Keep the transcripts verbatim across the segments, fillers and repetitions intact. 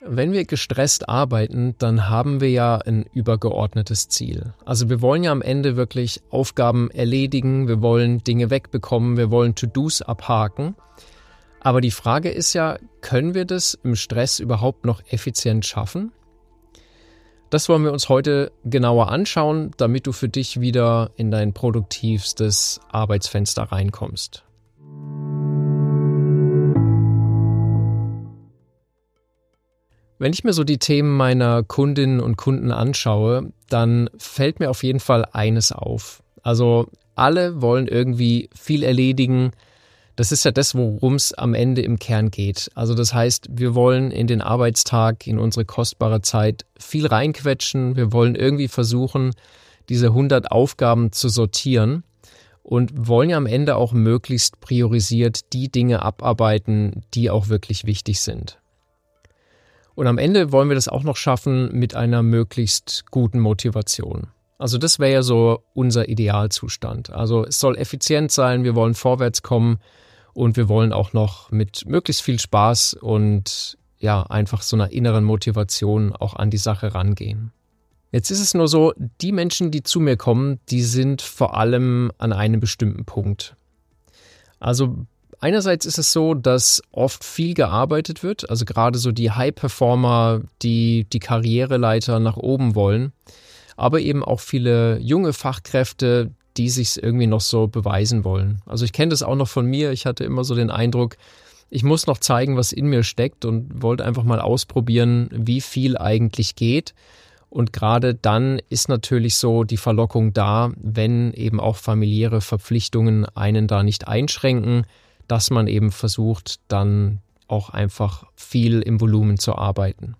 Wenn wir gestresst arbeiten, dann haben wir ja ein übergeordnetes Ziel. Also wir wollen ja am Ende wirklich Aufgaben erledigen, wir wollen Dinge wegbekommen, wir wollen To-Dos abhaken. Aber die Frage ist ja, können wir das im Stress überhaupt noch effizient schaffen? Das wollen wir uns heute genauer anschauen, damit du für dich wieder in dein produktivstes Arbeitsfenster reinkommst. Wenn ich mir so die Themen meiner Kundinnen und Kunden anschaue, dann fällt mir auf jeden Fall eines auf. Also alle wollen irgendwie viel erledigen. Das ist ja das, worum es am Ende im Kern geht. Also das heißt, wir wollen in den Arbeitstag, in unsere kostbare Zeit viel reinquetschen. Wir wollen irgendwie versuchen, diese hundert Aufgaben zu sortieren und wollen ja am Ende auch möglichst priorisiert die Dinge abarbeiten, die auch wirklich wichtig sind. Und am Ende wollen wir das auch noch schaffen mit einer möglichst guten Motivation. Also das wäre ja so unser Idealzustand. Also es soll effizient sein, wir wollen vorwärts kommen und wir wollen auch noch mit möglichst viel Spaß und ja, einfach so einer inneren Motivation auch an die Sache rangehen. Jetzt ist es nur so, die Menschen, die zu mir kommen, die sind vor allem an einem bestimmten Punkt. Also einerseits ist es so, dass oft viel gearbeitet wird, also gerade so die High-Performer, die die Karriereleiter nach oben wollen, aber eben auch viele junge Fachkräfte, die sich irgendwie noch so beweisen wollen. Also ich kenne das auch noch von mir, ich hatte immer so den Eindruck, ich muss noch zeigen, was in mir steckt und wollte einfach mal ausprobieren, wie viel eigentlich geht. Und gerade dann ist natürlich so die Verlockung da, wenn eben auch familiäre Verpflichtungen einen da nicht einschränken, dass man eben versucht, dann auch einfach viel im Volumen zu arbeiten.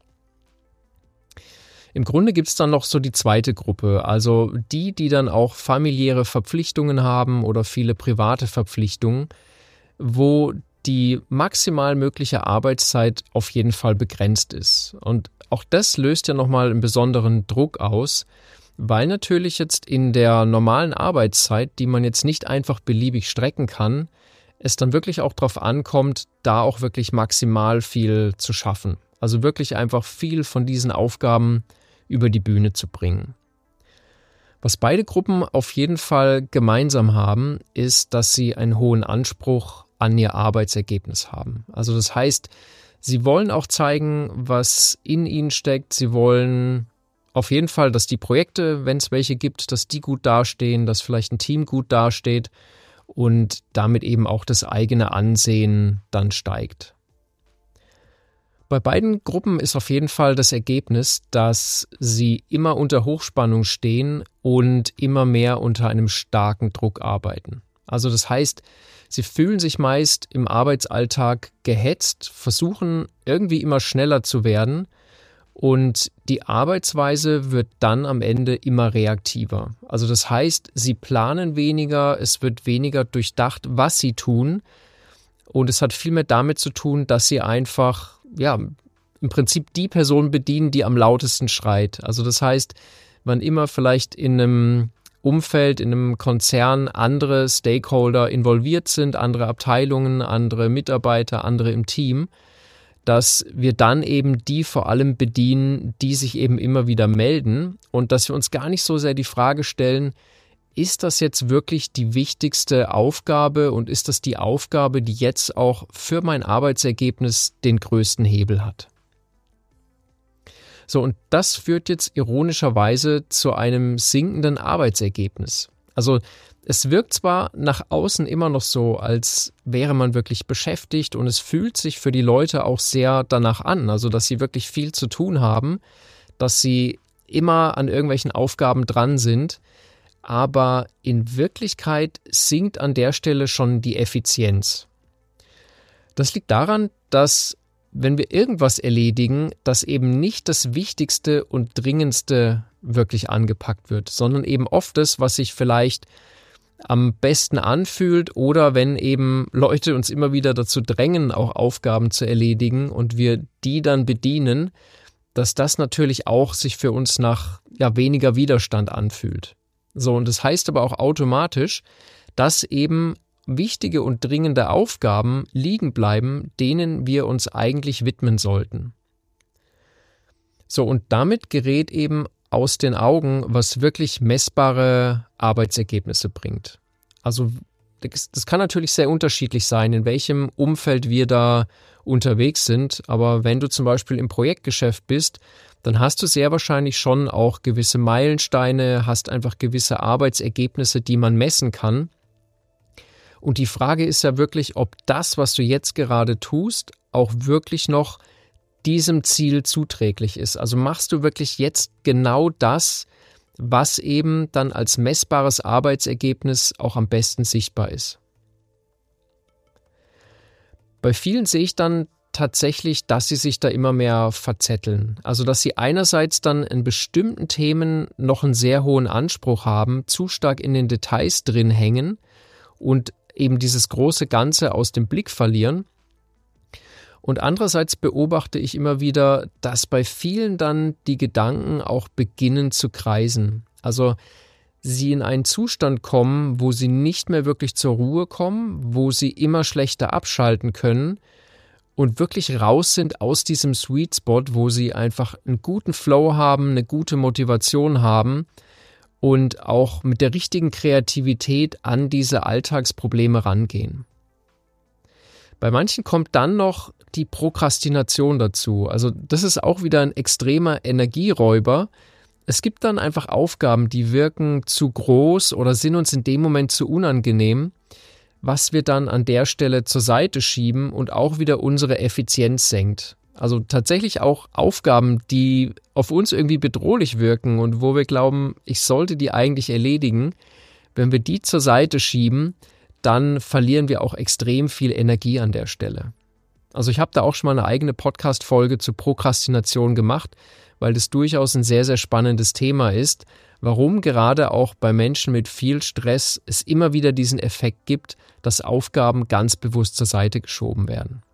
Im Grunde gibt es dann noch so die zweite Gruppe, also die, die dann auch familiäre Verpflichtungen haben oder viele private Verpflichtungen, wo die maximal mögliche Arbeitszeit auf jeden Fall begrenzt ist. Und auch das löst ja nochmal einen besonderen Druck aus, weil natürlich jetzt in der normalen Arbeitszeit, die man jetzt nicht einfach beliebig strecken kann, es dann wirklich auch darauf ankommt, da auch wirklich maximal viel zu schaffen. Also wirklich einfach viel von diesen Aufgaben über die Bühne zu bringen. Was beide Gruppen auf jeden Fall gemeinsam haben, ist, dass sie einen hohen Anspruch an ihr Arbeitsergebnis haben. Also das heißt, sie wollen auch zeigen, was in ihnen steckt. Sie wollen auf jeden Fall, dass die Projekte, wenn es welche gibt, dass die gut dastehen, dass vielleicht ein Team gut dasteht und damit eben auch das eigene Ansehen dann steigt. Bei beiden Gruppen ist auf jeden Fall das Ergebnis, dass sie immer unter Hochspannung stehen und immer mehr unter einem starken Druck arbeiten. Also das heißt, sie fühlen sich meist im Arbeitsalltag gehetzt, versuchen irgendwie immer schneller zu werden und die Arbeitsweise wird dann am Ende immer reaktiver. Also das heißt, sie planen weniger, es wird weniger durchdacht, was sie tun und es hat viel mehr damit zu tun, dass sie einfach ja, im Prinzip die Person bedienen, die am lautesten schreit. Also das heißt, wann immer vielleicht in einem Umfeld, in einem Konzern andere Stakeholder involviert sind, andere Abteilungen, andere Mitarbeiter, andere im Team, dass wir dann eben die vor allem bedienen, die sich eben immer wieder melden und dass wir uns gar nicht so sehr die Frage stellen, ist das jetzt wirklich die wichtigste Aufgabe und ist das die Aufgabe, die jetzt auch für mein Arbeitsergebnis den größten Hebel hat? So, und das führt jetzt ironischerweise zu einem sinkenden Arbeitsergebnis. Also es wirkt zwar nach außen immer noch so, als wäre man wirklich beschäftigt und es fühlt sich für die Leute auch sehr danach an, also dass sie wirklich viel zu tun haben, dass sie immer an irgendwelchen Aufgaben dran sind, aber in Wirklichkeit sinkt an der Stelle schon die Effizienz. Das liegt daran, dass wenn wir irgendwas erledigen, das eben nicht das Wichtigste und Dringendste wirklich angepackt wird, sondern eben oft das, was sich vielleicht am besten anfühlt oder wenn eben Leute uns immer wieder dazu drängen, auch Aufgaben zu erledigen und wir die dann bedienen, dass das natürlich auch sich für uns nach ja, weniger Widerstand anfühlt. So, und das heißt aber auch automatisch, dass eben wichtige und dringende Aufgaben liegen bleiben, denen wir uns eigentlich widmen sollten. So, und damit gerät eben aus den Augen, was wirklich messbare Arbeitsergebnisse bringt. Also das kann natürlich sehr unterschiedlich sein, in welchem Umfeld wir da unterwegs sind. Aber wenn du zum Beispiel im Projektgeschäft bist, dann hast du sehr wahrscheinlich schon auch gewisse Meilensteine, hast einfach gewisse Arbeitsergebnisse, die man messen kann. Und die Frage ist ja wirklich, ob das, was du jetzt gerade tust, auch wirklich noch diesem Ziel zuträglich ist. Also machst du wirklich jetzt genau das, was eben dann als messbares Arbeitsergebnis auch am besten sichtbar ist. Bei vielen sehe ich dann tatsächlich, dass sie sich da immer mehr verzetteln. Also dass sie einerseits dann in bestimmten Themen noch einen sehr hohen Anspruch haben, zu stark in den Details drin hängen und eben dieses große Ganze aus dem Blick verlieren. Und andererseits beobachte ich immer wieder, dass bei vielen dann die Gedanken auch beginnen zu kreisen. Also sie in einen Zustand kommen, wo sie nicht mehr wirklich zur Ruhe kommen, wo sie immer schlechter abschalten können und wirklich raus sind aus diesem Sweet Spot, wo sie einfach einen guten Flow haben, eine gute Motivation haben und auch mit der richtigen Kreativität an diese Alltagsprobleme rangehen. Bei manchen kommt dann noch die Prokrastination dazu. Also das ist auch wieder ein extremer Energieräuber. Es gibt dann einfach Aufgaben, die wirken zu groß oder sind uns in dem Moment zu unangenehm, was wir dann an der Stelle zur Seite schieben und auch wieder unsere Effizienz senkt. Also tatsächlich auch Aufgaben, die auf uns irgendwie bedrohlich wirken und wo wir glauben, ich sollte die eigentlich erledigen. Wenn wir die zur Seite schieben, dann verlieren wir auch extrem viel Energie an der Stelle. Also ich habe da auch schon mal eine eigene Podcast-Folge zu Prokrastination gemacht, weil das durchaus ein sehr, sehr spannendes Thema ist, warum gerade auch bei Menschen mit viel Stress es immer wieder diesen Effekt gibt, dass Aufgaben ganz bewusst zur Seite geschoben werden.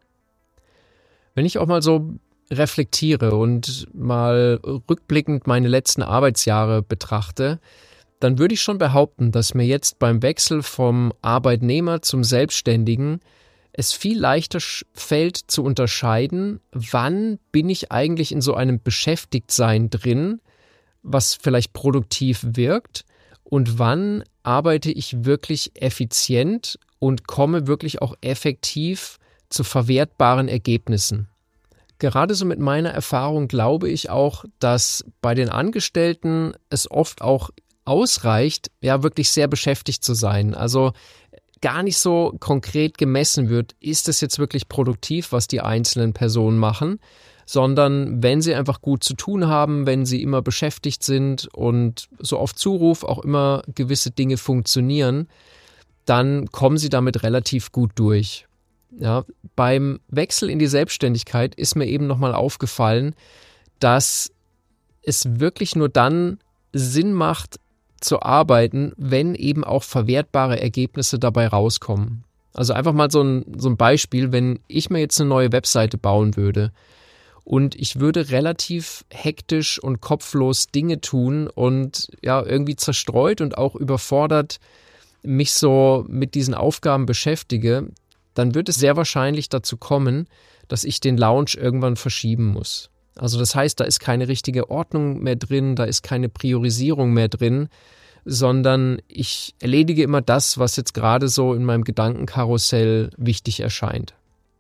Wenn ich auch mal so reflektiere und mal rückblickend meine letzten Arbeitsjahre betrachte, dann würde ich schon behaupten, dass mir jetzt beim Wechsel vom Arbeitnehmer zum Selbstständigen es viel leichter fällt zu unterscheiden, wann bin ich eigentlich in so einem Beschäftigtsein drin, was vielleicht produktiv wirkt, und wann arbeite ich wirklich effizient und komme wirklich auch effektiv zu verwertbaren Ergebnissen. Gerade so mit meiner Erfahrung glaube ich auch, dass bei den Angestellten es oft auch ausreicht, ja wirklich sehr beschäftigt zu sein. Also gar nicht so konkret gemessen wird, ist es jetzt wirklich produktiv, was die einzelnen Personen machen, sondern wenn sie einfach gut zu tun haben, wenn sie immer beschäftigt sind und so auf Zuruf auch immer gewisse Dinge funktionieren, dann kommen sie damit relativ gut durch. Ja, beim Wechsel in die Selbstständigkeit ist mir eben nochmal aufgefallen, dass es wirklich nur dann Sinn macht, zu arbeiten, wenn eben auch verwertbare Ergebnisse dabei rauskommen. Also einfach mal so ein, so ein Beispiel, wenn ich mir jetzt eine neue Webseite bauen würde und ich würde relativ hektisch und kopflos Dinge tun und ja irgendwie zerstreut und auch überfordert mich so mit diesen Aufgaben beschäftige, dann wird es sehr wahrscheinlich dazu kommen, dass ich den Launch irgendwann verschieben muss. Also das heißt, da ist keine richtige Ordnung mehr drin, da ist keine Priorisierung mehr drin, sondern ich erledige immer das, was jetzt gerade so in meinem Gedankenkarussell wichtig erscheint.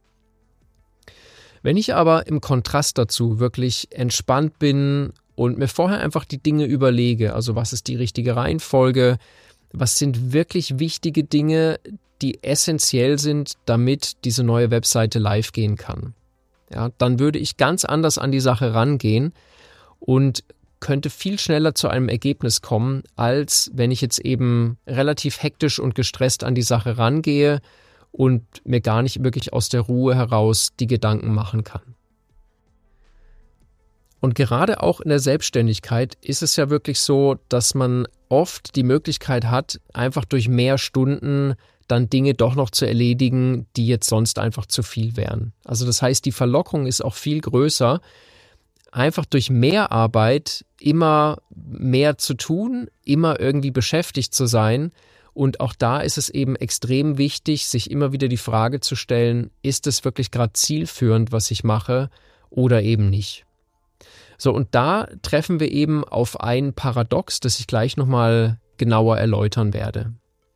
Wenn ich aber im Kontrast dazu wirklich entspannt bin und mir vorher einfach die Dinge überlege, also was ist die richtige Reihenfolge, was sind wirklich wichtige Dinge, die essentiell sind, damit diese neue Webseite live gehen kann. Ja, dann würde ich ganz anders an die Sache rangehen und könnte viel schneller zu einem Ergebnis kommen, als wenn ich jetzt eben relativ hektisch und gestresst an die Sache rangehe und mir gar nicht wirklich aus der Ruhe heraus die Gedanken machen kann. Und gerade auch in der Selbstständigkeit ist es ja wirklich so, dass man oft die Möglichkeit hat, einfach durch mehr Stunden dann Dinge doch noch zu erledigen, die jetzt sonst einfach zu viel wären. Also das heißt, die Verlockung ist auch viel größer, einfach durch mehr Arbeit immer mehr zu tun, immer irgendwie beschäftigt zu sein. Und auch da ist es eben extrem wichtig, sich immer wieder die Frage zu stellen, ist es wirklich gerade zielführend, was ich mache oder eben nicht? So, und da treffen wir eben auf ein Paradox, das ich gleich nochmal genauer erläutern werde.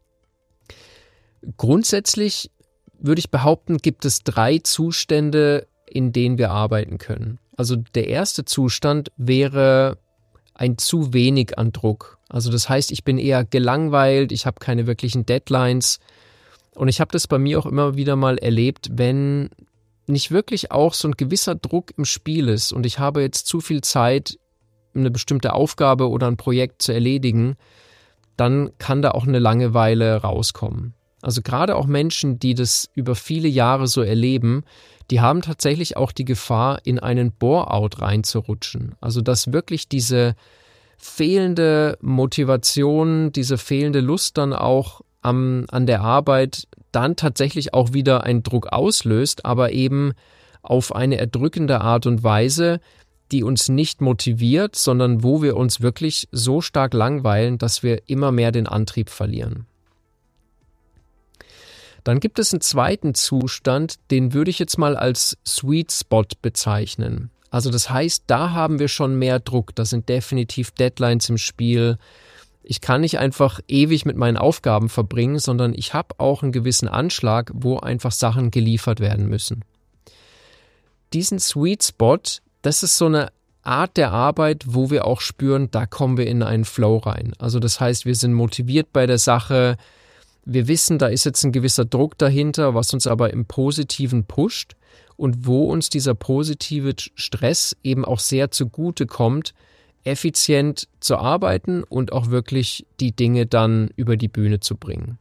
Grundsätzlich würde ich behaupten, gibt es drei Zustände, in denen wir arbeiten können. Also der erste Zustand wäre ein zu wenig an Druck. Also das heißt, ich bin eher gelangweilt, ich habe keine wirklichen Deadlines und ich habe das bei mir auch immer wieder mal erlebt, wenn nicht wirklich auch so ein gewisser Druck im Spiel ist und ich habe jetzt zu viel Zeit, eine bestimmte Aufgabe oder ein Projekt zu erledigen, dann kann da auch eine Langeweile rauskommen. Also gerade auch Menschen, die das über viele Jahre so erleben, die haben tatsächlich auch die Gefahr, in einen Bore-out reinzurutschen. Also dass wirklich diese fehlende Motivation, diese fehlende Lust dann auch am, an der Arbeit dann tatsächlich auch wieder einen Druck auslöst, aber eben auf eine erdrückende Art und Weise, die uns nicht motiviert, sondern wo wir uns wirklich so stark langweilen, dass wir immer mehr den Antrieb verlieren. Dann gibt es einen zweiten Zustand, den würde ich jetzt mal als Sweet Spot bezeichnen. Also das heißt, da haben wir schon mehr Druck, da sind definitiv Deadlines im Spiel. Ich kann nicht einfach ewig mit meinen Aufgaben verbringen, sondern ich habe auch einen gewissen Anschlag, wo einfach Sachen geliefert werden müssen. Diesen Sweet Spot, das ist so eine Art der Arbeit, wo wir auch spüren, da kommen wir in einen Flow rein. Also das heißt, wir sind motiviert bei der Sache. Wir wissen, da ist jetzt ein gewisser Druck dahinter, was uns aber im Positiven pusht und wo uns dieser positive Stress eben auch sehr zugute kommt, effizient zu arbeiten und auch wirklich die Dinge dann über die Bühne zu bringen.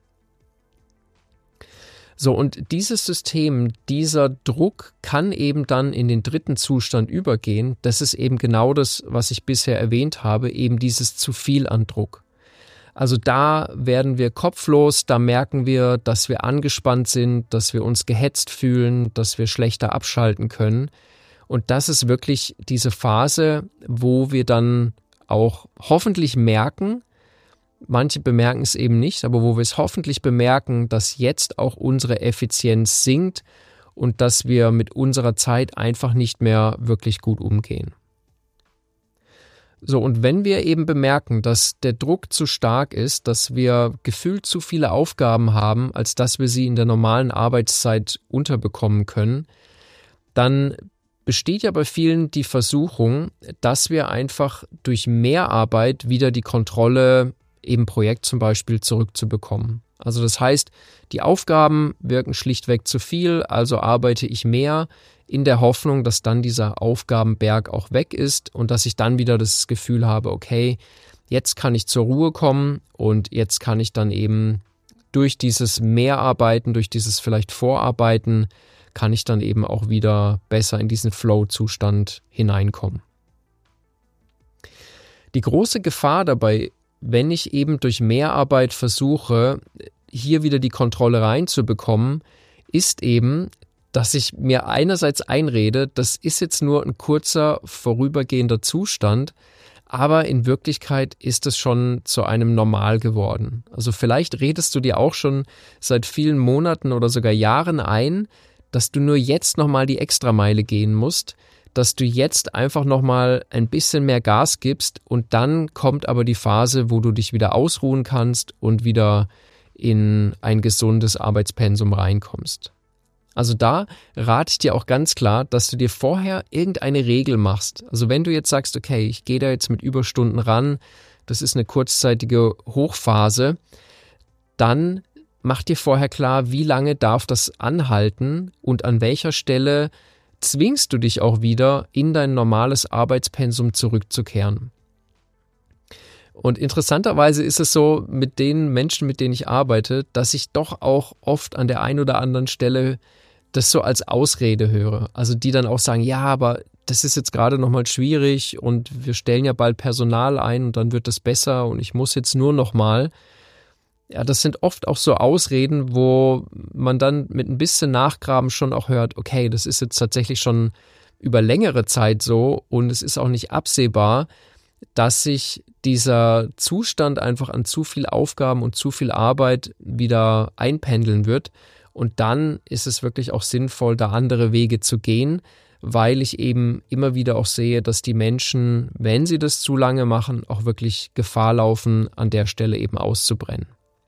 So, und dieses System, dieser Druck kann eben dann in den dritten Zustand übergehen. Das ist eben genau das, was ich bisher erwähnt habe, eben dieses zu viel an Druck. Also da werden wir kopflos, da merken wir, dass wir angespannt sind, dass wir uns gehetzt fühlen, dass wir schlechter abschalten können. Und das ist wirklich diese Phase, wo wir dann auch hoffentlich merken, manche bemerken es eben nicht, aber wo wir es hoffentlich bemerken, dass jetzt auch unsere Effizienz sinkt und dass wir mit unserer Zeit einfach nicht mehr wirklich gut umgehen. So, und wenn wir eben bemerken, dass der Druck zu stark ist, dass wir gefühlt zu viele Aufgaben haben, als dass wir sie in der normalen Arbeitszeit unterbekommen können, dann besteht ja bei vielen die Versuchung, dass wir einfach durch mehr Arbeit wieder die Kontrolle im Projekt zum Beispiel zurückzubekommen. Also das heißt, die Aufgaben wirken schlichtweg zu viel, also arbeite ich mehr, in der Hoffnung, dass dann dieser Aufgabenberg auch weg ist und dass ich dann wieder das Gefühl habe, okay, jetzt kann ich zur Ruhe kommen und jetzt kann ich dann eben durch dieses Mehrarbeiten, durch dieses vielleicht Vorarbeiten, kann ich dann eben auch wieder besser in diesen Flow-Zustand hineinkommen. Die große Gefahr dabei, wenn ich eben durch Mehrarbeit versuche, hier wieder die Kontrolle reinzubekommen, ist eben, dass ich mir einerseits einrede, das ist jetzt nur ein kurzer, vorübergehender Zustand, aber in Wirklichkeit ist es schon zu einem Normal geworden. Also vielleicht redest du dir auch schon seit vielen Monaten oder sogar Jahren ein, dass du nur jetzt nochmal die Extrameile gehen musst, dass du jetzt einfach nochmal ein bisschen mehr Gas gibst und dann kommt aber die Phase, wo du dich wieder ausruhen kannst und wieder in ein gesundes Arbeitspensum reinkommst. Also da rate ich dir auch ganz klar, dass du dir vorher irgendeine Regel machst. Also wenn du jetzt sagst, okay, ich gehe da jetzt mit Überstunden ran, das ist eine kurzzeitige Hochphase, dann mach dir vorher klar, wie lange darf das anhalten und an welcher Stelle zwingst du dich auch wieder, in dein normales Arbeitspensum zurückzukehren. Und interessanterweise ist es so, mit den Menschen, mit denen ich arbeite, dass ich doch auch oft an der einen oder anderen Stelle das so als Ausrede höre. Also die dann auch sagen, ja, aber das ist jetzt gerade nochmal schwierig und wir stellen ja bald Personal ein und dann wird das besser und ich muss jetzt nur nochmal. Ja, das sind oft auch so Ausreden, wo man dann mit ein bisschen Nachgraben schon auch hört, okay, das ist jetzt tatsächlich schon über längere Zeit so und es ist auch nicht absehbar, dass sich dieser Zustand einfach an zu viel Aufgaben und zu viel Arbeit wieder einpendeln wird. Und dann ist es wirklich auch sinnvoll, da andere Wege zu gehen, weil ich eben immer wieder auch sehe, dass die Menschen, wenn sie das zu lange machen, auch wirklich Gefahr laufen, an der Stelle eben auszubrennen.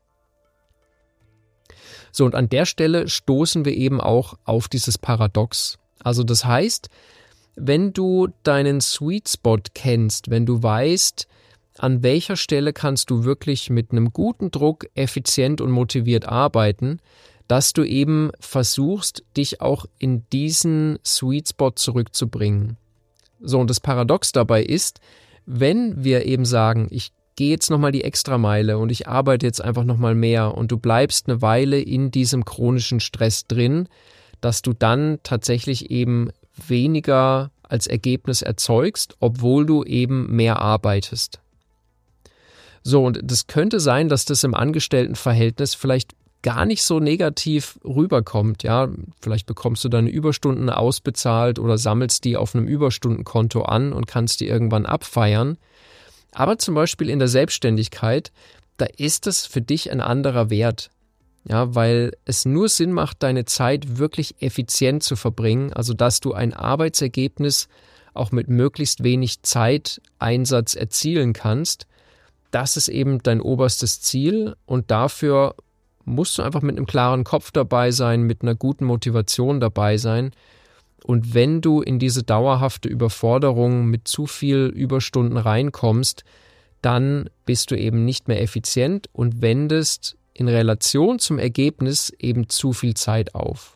So, und an der Stelle stoßen wir eben auch auf dieses Paradox. Also das heißt, wenn du deinen Sweet Spot kennst, wenn du weißt, an welcher Stelle kannst du wirklich mit einem guten Druck effizient und motiviert arbeiten, dass du eben versuchst, dich auch in diesen Sweet Spot zurückzubringen. So, und das Paradox dabei ist, wenn wir eben sagen, ich gehe jetzt nochmal die Extrameile und ich arbeite jetzt einfach nochmal mehr und du bleibst eine Weile in diesem chronischen Stress drin, dass du dann tatsächlich eben weniger als Ergebnis erzeugst, obwohl du eben mehr arbeitest. So, und das könnte sein, dass das im Angestelltenverhältnis vielleicht gar nicht so negativ rüberkommt. Ja, vielleicht bekommst du deine Überstunden ausbezahlt oder sammelst die auf einem Überstundenkonto an und kannst die irgendwann abfeiern. Aber zum Beispiel in der Selbstständigkeit, da ist es für dich ein anderer Wert. Ja, weil es nur Sinn macht, deine Zeit wirklich effizient zu verbringen, also dass du ein Arbeitsergebnis auch mit möglichst wenig Zeiteinsatz erzielen kannst. Das ist eben dein oberstes Ziel und dafür musst du einfach mit einem klaren Kopf dabei sein, mit einer guten Motivation dabei sein. Und wenn du in diese dauerhafte Überforderung mit zu viel Überstunden reinkommst, dann bist du eben nicht mehr effizient und wendest in Relation zum Ergebnis eben zu viel Zeit auf.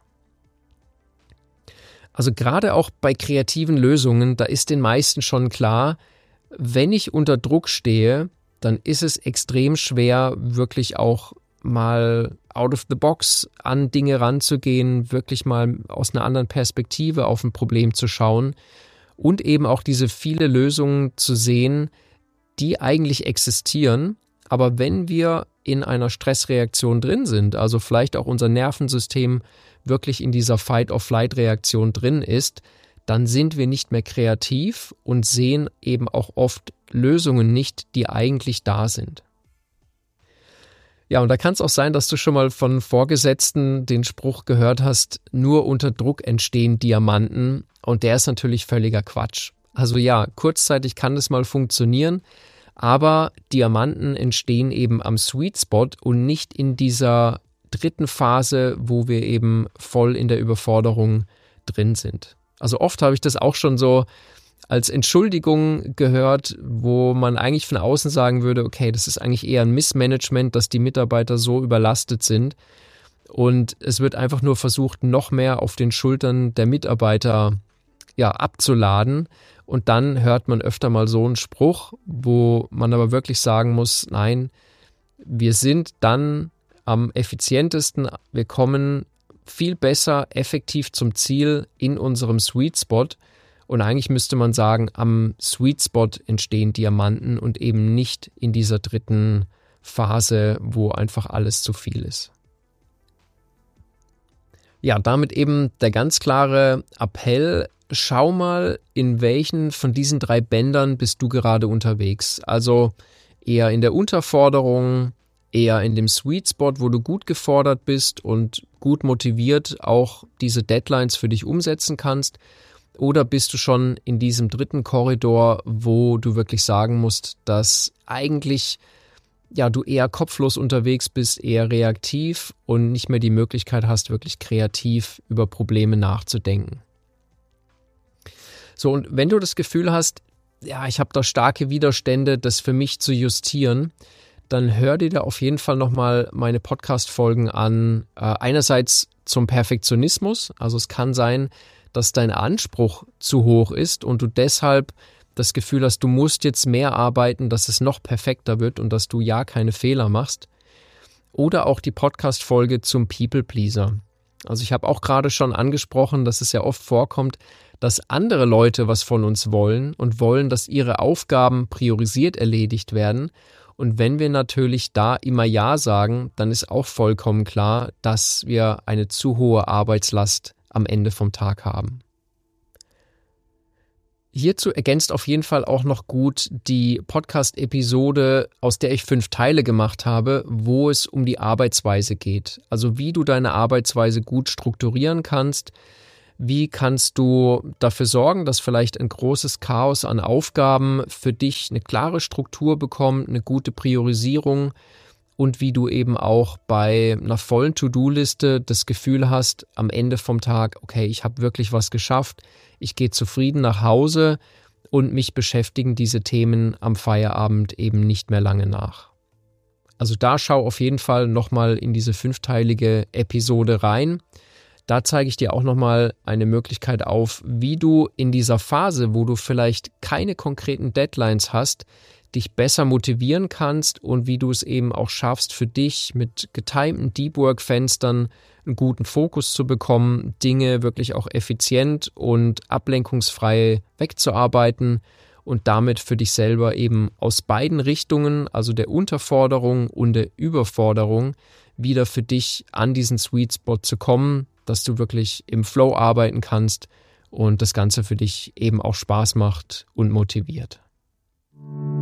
Also gerade auch bei kreativen Lösungen, da ist den meisten schon klar, wenn ich unter Druck stehe, dann ist es extrem schwer, wirklich auch mal out of the box an Dinge ranzugehen, wirklich mal aus einer anderen Perspektive auf ein Problem zu schauen und eben auch diese viele Lösungen zu sehen, die eigentlich existieren. Aber wenn wir in einer Stressreaktion drin sind, also vielleicht auch unser Nervensystem wirklich in dieser Fight-or-Flight-Reaktion drin ist, dann sind wir nicht mehr kreativ und sehen eben auch oft Lösungen nicht, die eigentlich da sind. Ja, und da kann es auch sein, dass du schon mal von Vorgesetzten den Spruch gehört hast, nur unter Druck entstehen Diamanten, und der ist natürlich völliger Quatsch. Also ja, kurzzeitig kann das mal funktionieren, aber Diamanten entstehen eben am Sweet Spot und nicht in dieser dritten Phase, wo wir eben voll in der Überforderung drin sind. Also oft habe ich das auch schon so als Entschuldigung gehört, wo man eigentlich von außen sagen würde, okay, das ist eigentlich eher ein Missmanagement, dass die Mitarbeiter so überlastet sind. Und es wird einfach nur versucht, noch mehr auf den Schultern der Mitarbeiter ja, abzuladen. Und dann hört man öfter mal so einen Spruch, wo man aber wirklich sagen muss, nein, wir sind dann am effizientesten, wir kommen viel besser effektiv zum Ziel in unserem Sweet Spot. Und eigentlich müsste man sagen, am Sweet Spot entstehen Diamanten und eben nicht in dieser dritten Phase, wo einfach alles zu viel ist. Ja, damit eben der ganz klare Appell, schau mal, in welchen von diesen drei Bändern bist du gerade unterwegs. Also eher in der Unterforderung, eher in dem Sweet Spot, wo du gut gefordert bist und gut motiviert auch diese Deadlines für dich umsetzen kannst. Oder bist du schon in diesem dritten Korridor, wo du wirklich sagen musst, dass eigentlich ja, du eher kopflos unterwegs bist, eher reaktiv und nicht mehr die Möglichkeit hast, wirklich kreativ über Probleme nachzudenken. So, und wenn du das Gefühl hast, ja, ich habe da starke Widerstände, das für mich zu justieren, dann hör dir da auf jeden Fall nochmal meine Podcast-Folgen an. Äh, einerseits zum Perfektionismus, also es kann sein, dass dein Anspruch zu hoch ist und du deshalb das Gefühl hast, du musst jetzt mehr arbeiten, dass es noch perfekter wird und dass du ja keine Fehler machst. Oder auch die Podcast-Folge zum People-Pleaser. Also ich habe auch gerade schon angesprochen, dass es ja oft vorkommt, dass andere Leute was von uns wollen und wollen, dass ihre Aufgaben priorisiert erledigt werden. Und wenn wir natürlich da immer Ja sagen, dann ist auch vollkommen klar, dass wir eine zu hohe Arbeitslast am Ende vom Tag haben. Hierzu ergänzt auf jeden Fall auch noch gut die Podcast-Episode, aus der ich fünf Teile gemacht habe, wo es um die Arbeitsweise geht. Also wie du deine Arbeitsweise gut strukturieren kannst, Wie kannst du dafür sorgen, dass vielleicht ein großes Chaos an Aufgaben für dich eine klare Struktur bekommt, eine gute Priorisierung und wie du eben auch bei einer vollen To-Do-Liste das Gefühl hast, am Ende vom Tag, okay, ich habe wirklich was geschafft, ich gehe zufrieden nach Hause und mich beschäftigen diese Themen am Feierabend eben nicht mehr lange nach. Also da schau auf jeden Fall nochmal in diese fünfteilige Episode rein. Da zeige ich dir auch nochmal eine Möglichkeit auf, wie du in dieser Phase, wo du vielleicht keine konkreten Deadlines hast, dich besser motivieren kannst und wie du es eben auch schaffst, für dich mit getimten Deep Work-Fenstern einen guten Fokus zu bekommen, Dinge wirklich auch effizient und ablenkungsfrei wegzuarbeiten und damit für dich selber eben aus beiden Richtungen, also der Unterforderung und der Überforderung, wieder für dich an diesen Sweet Spot zu kommen, dass du wirklich im Flow arbeiten kannst und das Ganze für dich eben auch Spaß macht und motiviert.